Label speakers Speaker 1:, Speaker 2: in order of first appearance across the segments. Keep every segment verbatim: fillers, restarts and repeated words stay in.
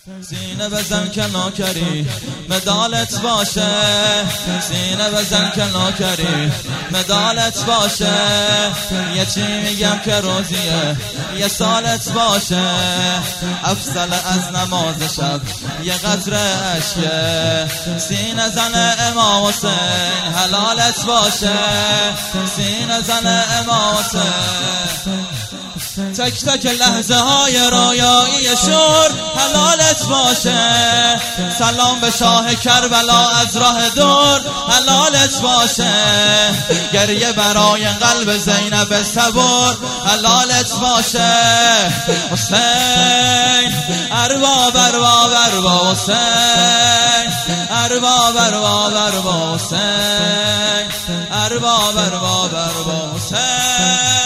Speaker 1: سینه بزن که ناکری مدالت باشه، سینه بزن که ناکری مدالت باشه. یه چی میگم که روزیه یه سالت باشه. افضل از نماز شب یه قطره اشکه. سینه زن امام حسین حلالت باشه، سینه زن امام حسین. تک تک لحظه های رویایی شور حلالت باشه. سلام به شاه کربلا از راه دور حلالت باشه. گریه برای قلب زینب صبور حلالت باشه. حسین ارباب ارباب ارباب حسین، ارباب ارباب ارباب حسین، ارباب ارباب ارباب حسین.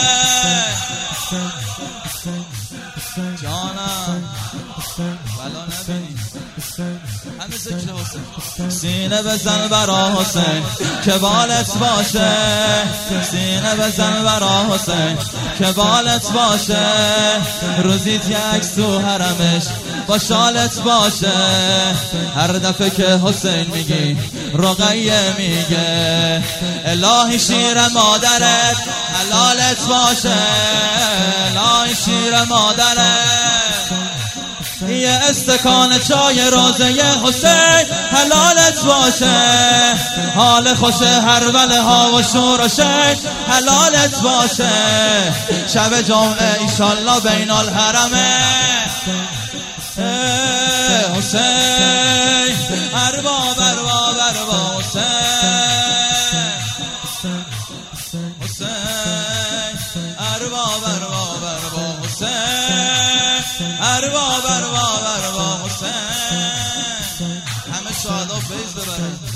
Speaker 1: جانم بلا نبینی همه ذکر حسین. سینه بزن برا حسین که بالت باشه، سینه بزن برا حسین که بالت باشه. روزیت یک سو حرمش با شالت باشه. هر دفعه که حسین میگی رقیه میگه. الهی شیر مادرت حلالت باشه، الهی شیر مادرت. یه استکان چای روزه حسین حلالت باشه. حال خوش هر وله ها و شور و شین حلالت باشه. شب جمعه ایشالله بین الحرمه. حسین ارباب ارباب ارباب حسین، حسین ارباب ارباب ارباب حسین، ارباب ارباب ارباب حسین. همه شهدا فیض ببرن.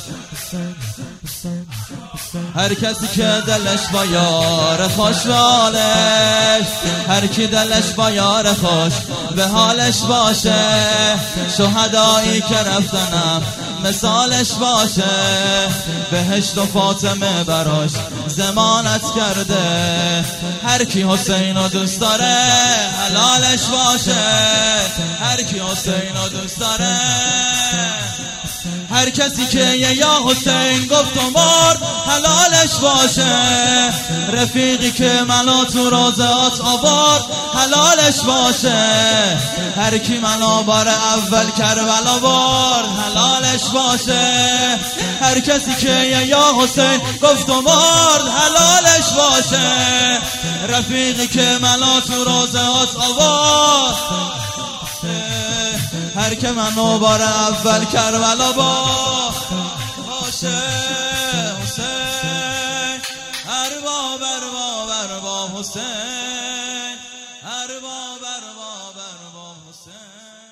Speaker 1: هر کسی که دلش با یار خوش به حالش، هر کی دلش با یار خوش به حالش باشه. شهدایی که رفتنم مثالش باشه. بهشت و فاطمه براش ضمانت کرده. هر کی حسین رو دوست داره حلالش باشه، هر کی حسین رو دوست داره. هر کسی که یا حسین گفت و مرد حلالش باشه. رفیقی که منو تو روزات آورد حلالش باشه. هر کی منو بار اول کربلا برد حلالش باشه. هر کسی که یا حسین گفت و مرد حلالش باشه. رفیقی که منو تو روزات آورد، هر که منو بار اول کربلا باشه. حسین ارباب ارباب ارباب حسین، ارباب ارباب ارباب حسین.